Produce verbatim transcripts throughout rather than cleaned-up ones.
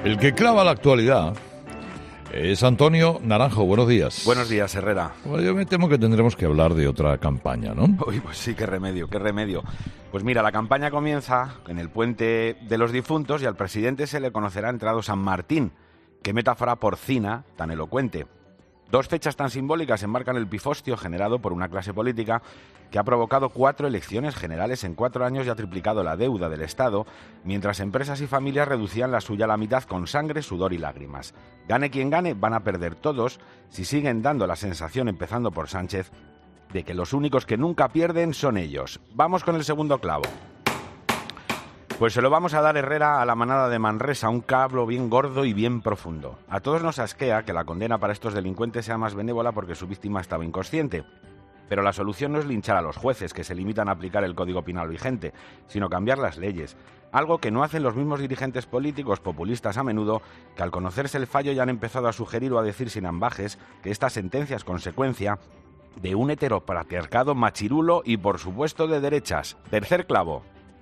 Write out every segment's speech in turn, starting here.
El que clava la actualidad es Antonio Naranjo. Buenos días. Buenos días, Herrera. Bueno, yo me temo que tendremos que hablar de otra campaña, ¿no? Uy, pues sí, qué remedio, qué remedio. Pues mira, la campaña comienza en el Puente de los Difuntos y al presidente se le conocerá entrado San Martín. Qué metáfora porcina tan elocuente. Dos fechas tan simbólicas enmarcan el pifostio generado por una clase política que ha provocado cuatro elecciones generales en cuatro años y ha triplicado la deuda del Estado, mientras empresas y familias reducían la suya a la mitad con sangre, sudor y lágrimas. Gane quien gane, van a perder todos si siguen dando la sensación, empezando por Sánchez, de que los únicos que nunca pierden son ellos. Vamos con el segundo clavo. Pues se lo vamos a dar, Herrera, a la manada de Manresa, un cablo bien gordo y bien profundo. A todos nos asquea que la condena para estos delincuentes sea más benévola porque su víctima estaba inconsciente. Pero la solución no es linchar a los jueces, que se limitan a aplicar el Código Penal vigente, sino cambiar las leyes. Algo que no hacen los mismos dirigentes políticos populistas a menudo, que al conocerse el fallo ya han empezado a sugerir o a decir sin ambajes que esta sentencia es consecuencia de un heteropatriarcado machirulo y, por supuesto, de derechas. Tercer clavo.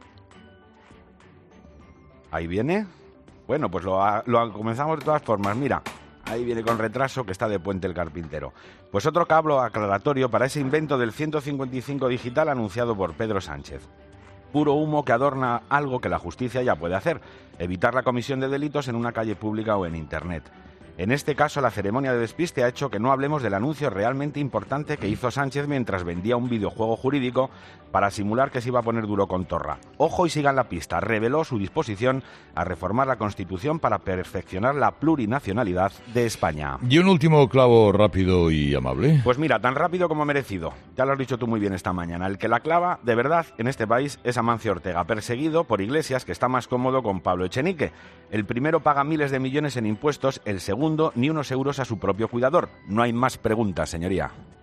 ¿Ahí viene? Bueno, pues lo, lo comenzamos de todas formas. Mira, ahí viene con retraso, que está de puente el carpintero. Pues otro cablo aclaratorio para ese invento del ciento cincuenta y cinco digital anunciado por Pedro Sánchez. Puro humo que adorna algo que la justicia ya puede hacer: evitar la comisión de delitos en una calle pública o en Internet. En este caso, la ceremonia de despiste ha hecho que no hablemos del anuncio realmente importante que hizo Sánchez mientras vendía un videojuego jurídico para simular que se iba a poner duro con Torra. Ojo y sigan la pista. Reveló su disposición a reformar la Constitución para perfeccionar la plurinacionalidad de España. ¿Y un último clavo rápido y amable? Pues mira, tan rápido como merecido. Ya lo has dicho tú muy bien esta mañana. El que la clava, de verdad, en este país es Amancio Ortega, perseguido por Iglesias, que está más cómodo con Pablo Echenique. El primero paga miles de millones en impuestos, el segundo ni unos euros a su propio cuidador. No hay más preguntas, señoría.